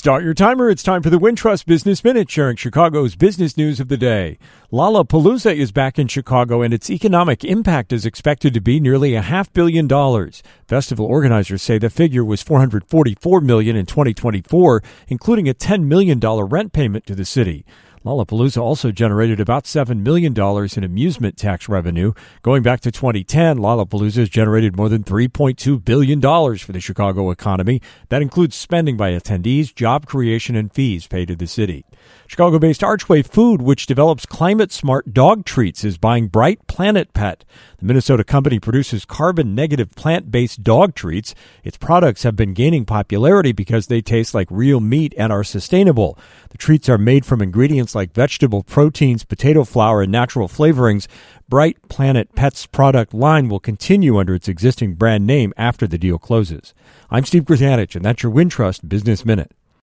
Start your timer. It's time for the Wintrust Business Minute, sharing Chicago's business news of the day. Lollapalooza is back in Chicago, and its economic impact is expected to be nearly $500 million. Festival organizers say the figure was $444 million in 2024, including a $10 million rent payment to the city. Lollapalooza also generated about $7 million in amusement tax revenue. Going back to 2010, Lollapalooza has generated more than $3.2 billion for the Chicago economy. That includes spending by attendees, job creation, and fees paid to the city. Chicago-based Archway Food, which develops climate-smart dog treats, is buying Bright Planet Pet. The Minnesota company produces carbon-negative plant-based dog treats. Its products have been gaining popularity because they taste like real meat and are sustainable. The treats are made from ingredients like vegetable proteins, potato flour, and natural flavorings. Bright Planet Pet's product line will continue under its existing brand name after the deal closes. I'm Steve Grzanich, and that's your Wintrust Business Minute.